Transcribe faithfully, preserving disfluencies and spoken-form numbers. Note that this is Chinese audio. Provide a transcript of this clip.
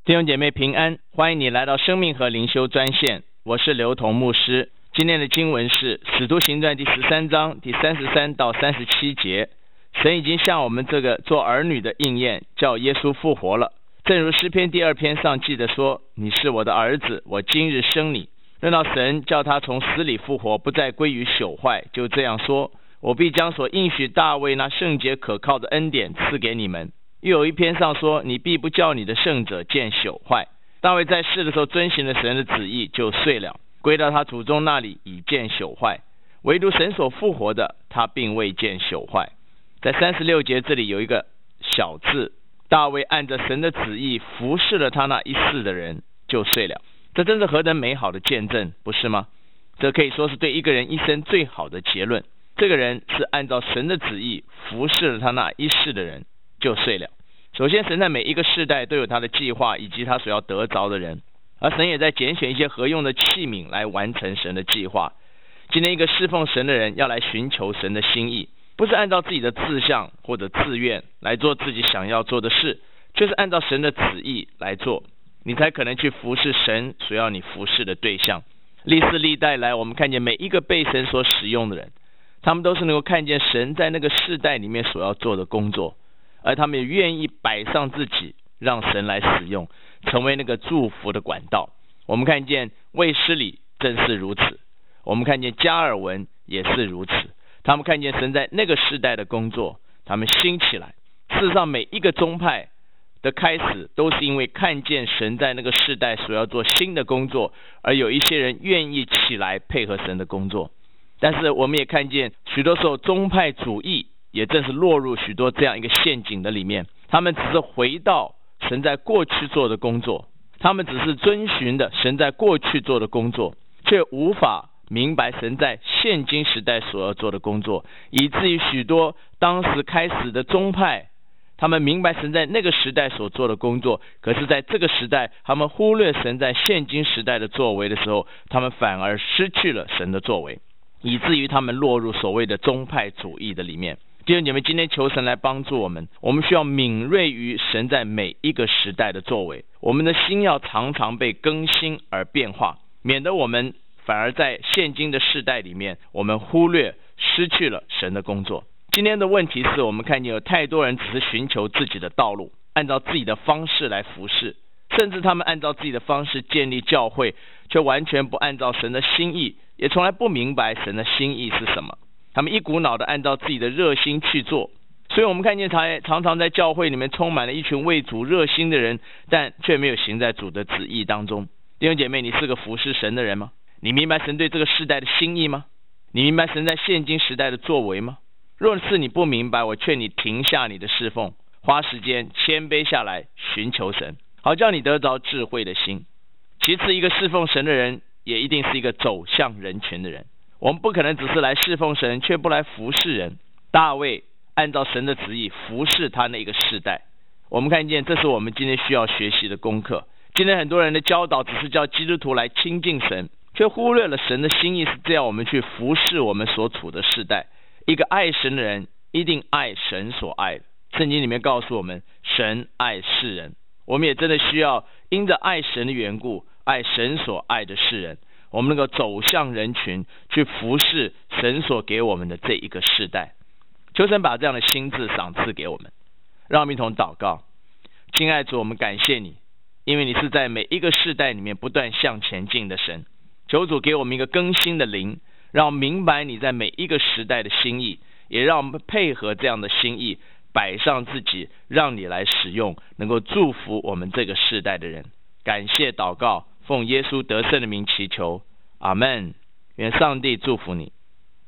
弟兄姐妹平安，欢迎你来到生命和灵修专线，我是刘同牧师。今天的经文是使徒行传第十三章第三十三到三十七节。神已经向我们这个做儿女的应验，叫耶稣复活了。正如诗篇第二篇上记得说，你是我的儿子，我今日生你。论到神叫他从死里复活，不再归于朽坏，就这样说，我必将所应许大卫那圣洁可靠的恩典赐给你们。又有一篇上说，你必不叫你的圣者见朽坏。大卫在世的时候遵行了神的旨意，就睡了，归到他祖宗那里，已见朽坏。唯独神所复活的，他并未见朽坏。在三十六节这里有一个小字，大卫按着神的旨意服侍了他那一世的人，就睡了。这真是何等美好的见证，不是吗？这可以说是对一个人一生最好的结论。这个人是按照神的旨意服侍了他那一世的人，就睡了。首先，神在每一个世代都有他的计划以及他所要得着的人，而神也在拣选一些合用的器皿来完成神的计划。今天一个侍奉神的人要来寻求神的心意，不是按照自己的志向或者自愿来做自己想要做的事，就是按照神的旨意来做，你才可能去服侍神所要你服侍的对象。历世历代来，我们看见每一个被神所使用的人，他们都是能够看见神在那个世代里面所要做的工作，而他们也愿意摆上自己，让神来使用，成为那个祝福的管道。我们看见卫斯理正是如此，我们看见加尔文也是如此。他们看见神在那个世代的工作，他们兴起来。事实上，每一个宗派的开始都是因为看见神在那个世代所要做新的工作，而有一些人愿意起来配合神的工作。但是我们也看见许多时候宗派主义也正是落入许多这样一个陷阱的里面，他们只是回到神在过去做的工作，他们只是遵循的神在过去做的工作，却无法明白神在现今时代所要做的工作，以至于许多当时开始的宗派，他们明白神在那个时代所做的工作，可是在这个时代他们忽略神在现今时代的作为的时候，他们反而失去了神的作为，以至于他们落入所谓的宗派主义的里面。弟兄姐妹，今天求神来帮助我们，我们需要敏锐于神在每一个时代的作为，我们的心要常常被更新而变化，免得我们反而在现今的世代里面，我们忽略失去了神的工作。今天的问题是，我们看见有太多人只是寻求自己的道路，按照自己的方式来服侍，甚至他们按照自己的方式建立教会，却完全不按照神的心意，也从来不明白神的心意是什么。他们一股脑的按照自己的热心去做，所以我们看见常常在教会里面充满了一群为主热心的人，但却没有行在主的旨意当中。弟兄姐妹，你是个服侍神的人吗？你明白神对这个世代的心意吗？你明白神在现今时代的作为吗？若是你不明白，我劝你停下你的侍奉，花时间谦卑下来寻求神，好叫你得着智慧的心。其次，一个侍奉神的人也一定是一个走向人群的人。我们不可能只是来侍奉神，却不来服侍人。大卫按照神的旨意服侍他那个世代，我们看见这是我们今天需要学习的功课。今天很多人的教导只是叫基督徒来亲近神，却忽略了神的心意是这样我们去服侍我们所处的世代。一个爱神的人一定爱神所爱的，圣经里面告诉我们，神爱世人。我们也真的需要因着爱神的缘故，爱神所爱的世人，我们能够走向人群，去服侍神所给我们的这一个世代。求神把这样的心志赏赐给我们。让我们一同祷告。亲爱的主，我们感谢你，因为你是在每一个世代里面不断向前进的神。求主给我们一个更新的灵，让我们明白你在每一个时代的心意，也让我们配合这样的心意，摆上自己，让你来使用，能够祝福我们这个世代的人。感谢祷告，奉耶稣得胜的名祈求，阿们。愿上帝祝福你。